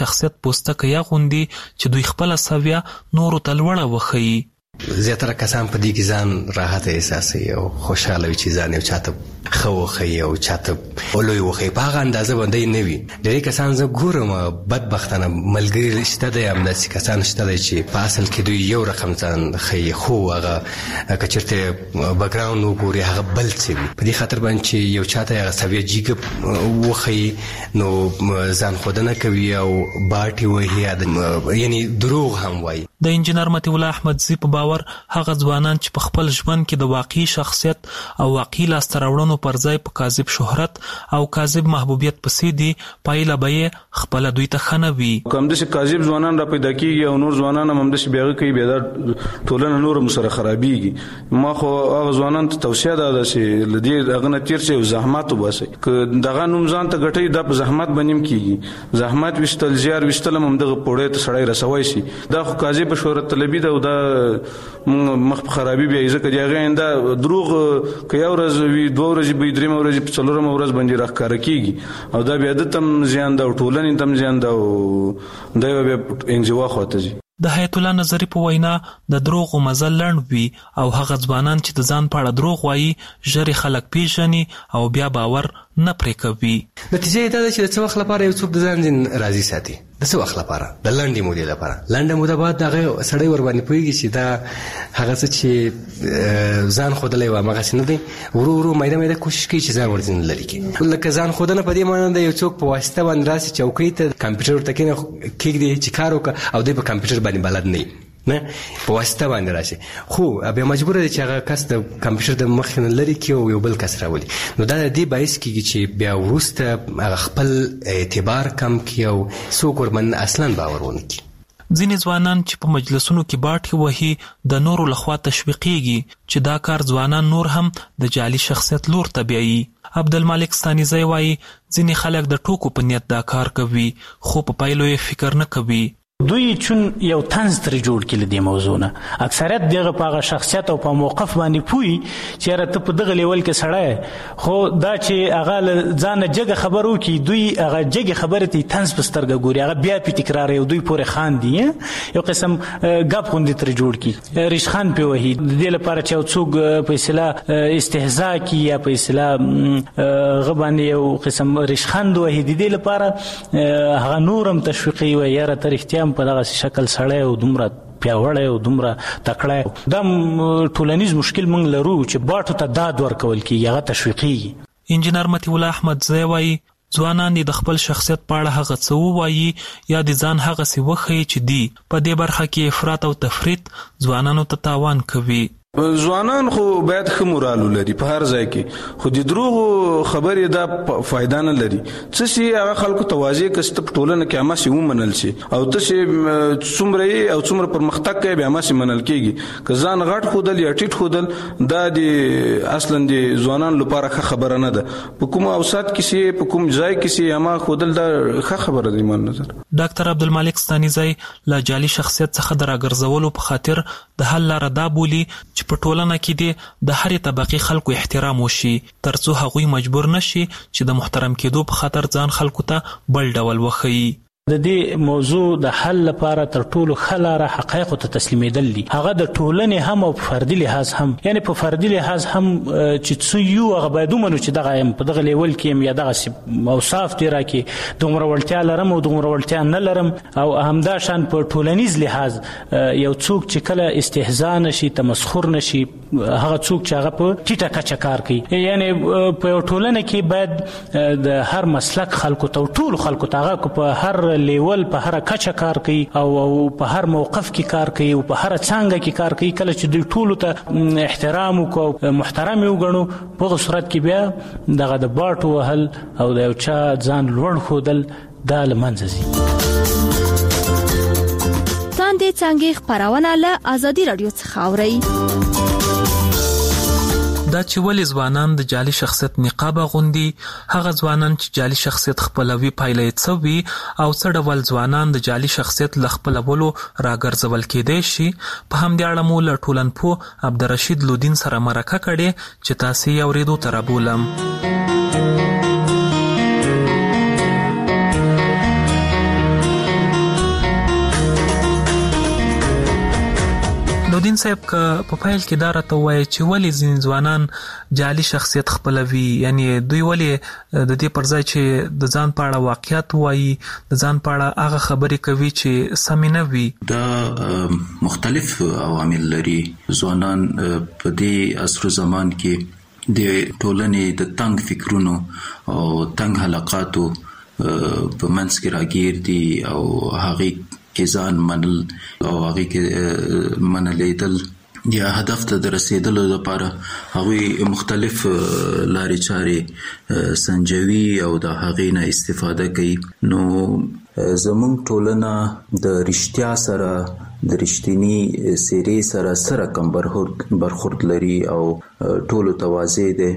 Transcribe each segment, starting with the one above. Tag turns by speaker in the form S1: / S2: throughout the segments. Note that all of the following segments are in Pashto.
S1: شخصیت پوستکی اغوندي چې دوی خپله سویه نورو ته لوړه وښیي.
S2: زیاتره کسان په دې کې ځان راحت احساسوي او خوشحاله وي چې ځان یو چاته ښه وښیي او چاته لوی وښیي. په هغه اندازه باندې نه وي. ډېری کسان زه ګورم بدبختانه ملګري شته دی، همداسې کسان شته دی چې په اصل کې دوی یو رقم ځان ښیي، خو هغه که چېرته بکګراونډ وګوري هغه بل څه وي. په دې خاطر باندې چې یو چاته هغه سویه جیګه وښیي نو ځان ښودنه کوي او باټې وهي، یعنی دروغ هم وایي.
S1: د انجینر مطیع الله احمدزي په باور هغه ځوانان چې په خپل ژوند کې د واقعي شخصیت او واقعي لاسته راوړنو پر ځای په کاذب شهرت او کاذب محبوبیت پسې دي، پایله به یې خپله دوی ته ښه نه وي.
S3: که همداسې کاذب ځوانان را پیدا کېږي او نور ځوانان هم همداسې بې هغه کوي، بیا دا ټولنه نور هم سره خرابېږي. ما خو هغه ځوانانو ته توصیه ده چې له دې هغه نه تېر شئ او زحمت وباسئ. که دغه نوم ځان ته ګټئ دا په زحمت باندې هم کېږي. زحمت ویستل، زیار ویستل هم همدغه پوړۍ ته سړی رسوی شي. دا خو کاذب شهرت طلبي ده او دا مخ په خرابي بیا ځکه د هغې آینده دروغ که یو ورځ وي، 2 ورځې به وي، 3 ورځې په 4مه ورځ باندې راښکاره کېږي او دا بیا ده ته هم زیان ده او ټولنې ته هم زیان ده او دی به بیا انزوا خواته ځي.
S1: د حیات الله نظري په وینا د دروغو مزل لنډ وي او هغه ځوانان چې د ځان په اړه دروغ وایي ژر خلک پیژني او بیا باور نه پرې کوي.
S2: نتیجه یې دا ده چې د څه وخت لپاره یو څوک د ځان راضي ساتي، د څه وخت لپاره، د لنډې مودې لپاره. لنډه موده بعد هغه سړی ورباندې پوهېږي چې دا هغه څه چې ځان ښودلی و همغسې نه دی، ورو ورو میده میده کوشش کوي چې ځان ورځینې لرې کړي. لکه ځان ښودنه په دې معنی ده یو څوک په واسطه باندې راسي چوکۍ ته کمپیوټر ورته کېږدي چې کار وکړه او دی په کمپیوټر باندې بلد نه وي، نه په واسطه باندې راشي، خو بیا مجبور دی چې هغه کس د کمپیوټر د مخې نه لرې کړي او یو بل کس راولي. نو دا د دې باعث کېږي چې بیا وروسته هغه خپل اعتبار کم کړي او څوک ورباندې اصلا باور ونه کړي.
S1: ځینې ځوانان چې په مجلسونو کې باټې وهي د نورو لخوا تشویقېږي چې دا کار ځوانان نور هم د جعلي شخصیت لور ته بیایي. عبدالمالک ستانیزی وایي ځینې خلک د ټوکو په نیت دا کار کوي خو په پایلو یې فکر نه کوي.
S4: دوی چون یو طنز ترې جوړ کړي له دې موضوع نه، اکثریت دغه په هغه شخصیت او په موقف باندې پوهي چې یاره ته په دغه لیول کې سړی، خو دا چې هغه له ځانه جګه خبر وکړي، دوی هغه جګې خبرې ته طنز په سترګه ګوري، هغه بیا پې تکراروي او دوی پورې خاندي، یو قسم ګپ غوندې ترې جوړ کړي، ریشخند پې وهي د دې لپاره چې یو څوک په اصطلاح استهزا کړي یا په اصطلاح هغه باندې یو قسم ریشخند وهي، د دې لپاره هغه نور هم تشویقي وي یاره ته رښتیا په دغه شکل سړی او دومره پیاوړی او دومره تکړه. دا ټولنیز مشکل موږ لرو چې باټو ته داد ورکول کېږي، هغه تشویقېږي.
S1: انجینر مطیع الله احمدزی وایي ځوانان دې د خپل شخصیت په اړه هغه څه ووایي یا د ځان هغسې وښیي چې دي په دې برخه کې افراط او تفریط ځوانانو ته تاوان کوي.
S3: ځوانان خو باید ښه مورال ولري په هر ځای کې، خو د دروغو خبرې دا فایده نه لري. څه شي هغه خلکو ته واضح کړه چې ته په ټولنه کې هماسې ومنل شي او ته چې څومره یې او څومره پرمختګ کوې بیا هماسې منل کېږي. که ځان غټ ښودل یا ټیټ ښودل دا د اصلا د ځوانانو لپاره ښه خبره نه ده. په کوم اوسط کې سي، په کوم ځای کې سي هما ښودل دا ښه خبره ده ایمان نظر.
S1: ډاکټر عبدالمالک ستانیزی له جعلي شخصیت څخه د راګرځولو په خاطر د حل لاره دا بولي چې په ټولنه کې د هرې طبقې خلکو احترام وشي ترڅو هغوی مجبور نشي چې د محترم کېدو په خاطر ځان خلکو ته بل ډول وښیي.
S4: د دې موضوع د حل لپاره تر ټولو ښه لاره حقایقو ته تسلیمېدل دي، هغه د ټولنې هم او په فردي لحاظ هم، یعنی په فردي لحاظ هم چې څه یو هغه باید ومنو چې دغه یم په دغه لیول کې یم یا دغسې اوصاف دې راکړي، دومره وړتیا لرم او دومره وړتیا نه لرم. او همدا شان په ټولنیز لحاظ یو څوک چې کله استهزا نشي، تمسخر نشي، هغه څوک چې هغه په ټیټه کچه کار کوي، یعنی په یو ټولنه کې باید د هر مسلک خلکو ته او ټولو خلکو ته هغه په هر لیول په هر کچه کار کوي او په هر موقف کې کار کوي او په هر څانګه کې کار کوي. کله چې دوی ټولو ته احترام وکړو، محترم یې وګڼو، په هغه صورت کې بیا دغه د باټو وهل او د یو چا ځان لوړ ښودل دا له منځه ځي.
S5: تاندې څانګې خپرونه له ازادي راډیو څخه اورئ.
S1: دا چې ولې ځوانان د جعلي شخصیت نقاب اغوندي، هغه ځوانان چې جعلي شخصیت خپلوي پایله یې څه وي او څه ډول ځوانان د جعلي شخصیت له خپلولو راګرځول کېدای شي، په همدې اړه مو له ټولنپوه عبدالرشید لودین سره مرکه کړې چې تاسې یې اورېدو ته رابولم. صاحب په فایل کې دا راته وایي چې ولې ځینې ځوانان جعلي شخصیت خپلوي، یعنی دوی ولې د دې پر ځای چې د ځان په اړه واقعیت وایي د ځان په اړه هغه خبرې کوي چې سمې نه وي.
S6: دا مختلف عوامل لري. ځوانان په دې عصر زمان کې د ټولنې د تنگ فکرونو او تنگ حلقاتو په منځ کې راګیر دي او هغې کې ځان منل او هغې کې منلیدل یا هدف ته د رسیدلو لپاره هغوی مختلف لارې چارې سنجوي او د هغې نه استفاده کوي. نو زموږ ټولنه د رښتیا سره د رښتینی څیرې سره کم برخورد لري او ټولو ته واضح دی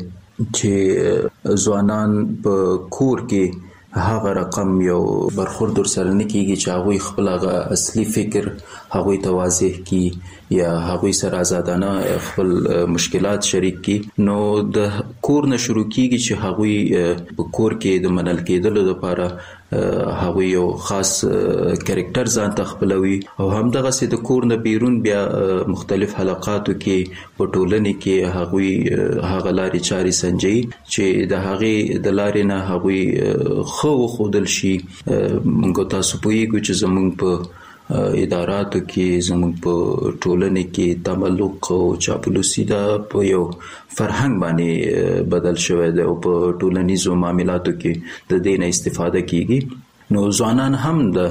S6: چې ځوانان په کور کې هغه رقم یو برخورد سره نه کیږي چې هغوی خپل هغه اصلي فکر هغوی ته واضح کی یا هغوی سره آزادانه خپل مشکلات شریک کی. نو د کور نه شروع کیږي چې هغوی په کور کې د منل کېدلو لپاره هغوی یو خاص کریکټر ځان ته خپلوي او همدغسې د کور نه بیرون بیا مختلف حلقاتو کې په ټولنې کې هغوی هغه لارې چارې سنجوي چې د هغې د لارې نه هغوی ښه وښودل شي. موږ تاسو پوهیږو چې زموږ په اداراتو کې زموږ په ټولنې کې تملق او چاپلوسي دا په یو فرهنګ باندې بدل شوی دی او په ټولنیزو معاملاتو کې د دې نه استفاده کیږي. نو ځوانان هم د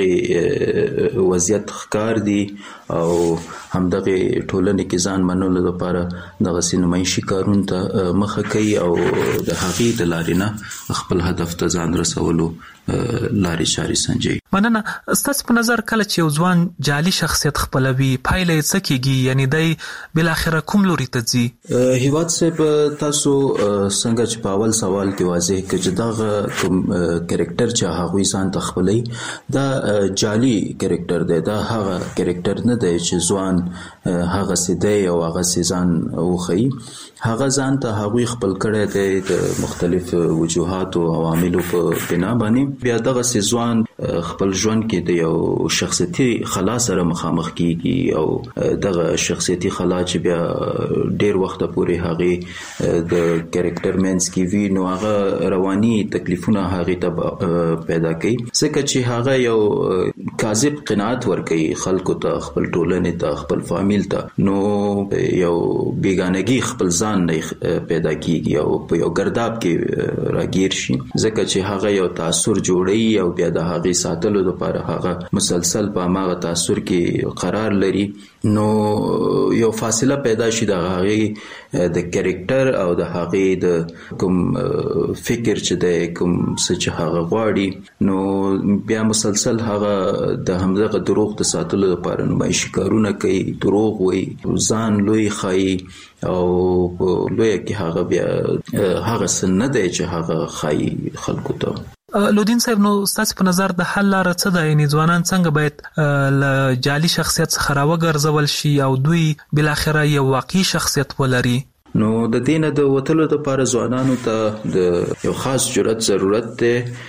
S6: همدغه وضعیت ښکار دي او همدغه ټولنې کې ځان منلو لپاره دغسې نمایشي کارونو ته مخه کوي او د هغې د لارې نه خپل هدف ته ځان رسولو لارې چارې سنجوي.
S1: مننه. ستاسو په نظر کله چې یو ځوان جعلي شخصیت خپلوي پایله یې څه کیږي، یعنی دی بالاخره کوم لوري ته ځي؟
S6: هیواد صاحب تاسو څنګه چې په اول سوال کې واضح کړ چې دغه کوم کریکټر چې هغوی ځان ته خپلوي دا جعلي کریکټر دی، دا هغه کریکټر نه دی چې ځوان هغسې دی او هغسې ځان وښیي. هغه ځان ته هغوی خپل کړی دی د مختلف وجوهاتو او عواملو په بنا باندې. بیا دغسې ځوان خپل ژوند کې د یو شخصیتي خلا سره مخامخ کیږي او دغه شخصیتي خلا چې بیا ډیر وخت پورې هغې د کریکټر مینس کې وي نو هغه رواني تکلیفونه هغې ته پیدا کوي ځکه چې هغه یو کاذب قناعت ورکوي خلکو ته، خپل ټولنې ته، خپل فامیل ته. نو یو بیګانګي خپل ځان نه پیدا کیږي او په یو ګرداب کې راګیر شي ځکه چې هغه یو تاثر جوړوي او بیا د هغې ساتلو لپاره هغه مسلسل په هماغه تاثر کې قرار لري. نو یو فاصله پیدا شي د هغې د کریکټر او د هغې د کوم فکر چې دی کوم څه چې هغه غواړي نو بیا مسلسل هغه د همدغه دروغ د ساتلو لپاره نمایشي کارونه کوي، دروغ وایي، ځان لوی ښایي او په لویه کې هغه بیا هغه څه نه دی چې هغه ښایي خلکو ته.
S1: لودین صاحب نو ستاسو په نظر د حل لاره څه ده؟ یعنی ځوانان څنګه باید له جعلي شخصیت څخه راوګرځول شي او دوی بالاخره یو واقعي شخصیت ولري؟
S6: نو د دې نه د وتلو لپاره ځوانانو ته د یو خاص جرأت ضرورت دی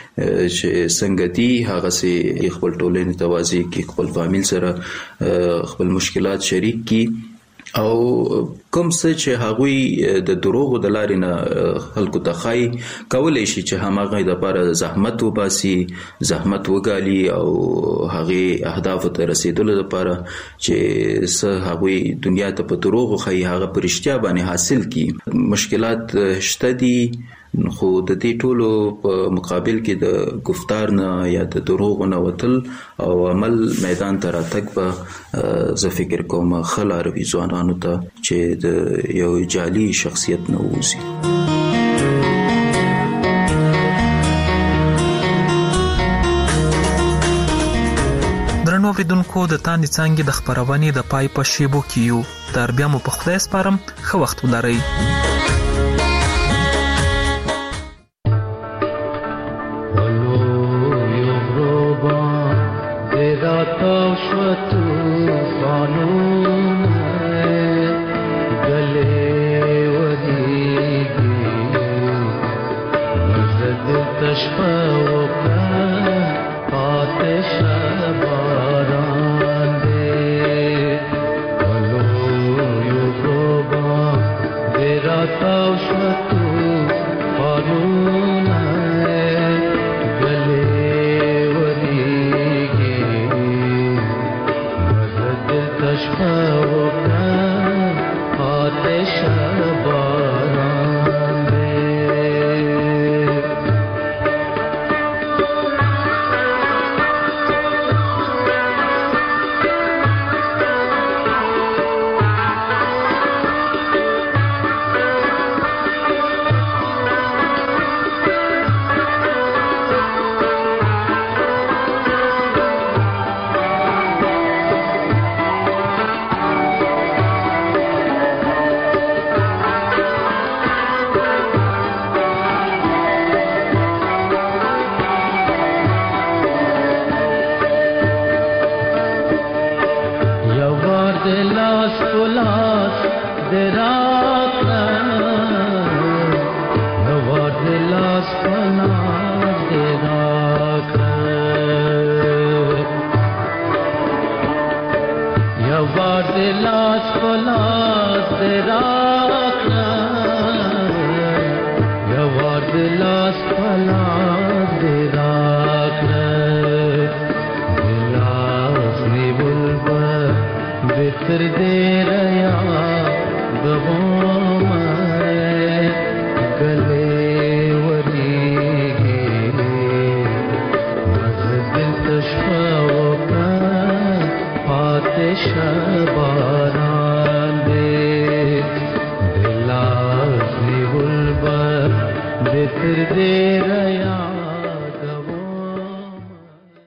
S6: چې څنګه دي هغسې خپل ټولنې ته واضح کړي، خپل فامیل سره خپل مشکلات شریک کړي او کوم څه چې هغوی د دروغو د لارې نه خلکو ته ښایي کولی شي چې هماغه دپاره زحمت وباسي، زحمت وګالي او هغې اهدافو ته رسیدلو لپاره چې څه هغوی دنیا ته په دروغو ښایي هغه په رښتیا باندې حاصل کړي. مشکلات شته دي خو د دې ټولو په مقابل کې د گفتار نه یا د دروغو نه وتل او عمل میدان ته راتګ به زه فکر کوم ښه لاره وي ځوانانو ته چې د یو جعلي شخصیت نه ووځي.
S1: درنو اوریدونکو د تاندې څانګې د خپرونې د پای په شیبو کې یو. تر بیا مو په خدای سپارم، ښه وخت ولرئ.
S7: Hello لاس پلاس دراکا یوار لاس پلاس دراکا یوار لاس پلاس دراکا یوار لاس پلاس دراکا بتر دے ریا بغوم گلے وری گے مزدل تشفا وکا پاتش بارا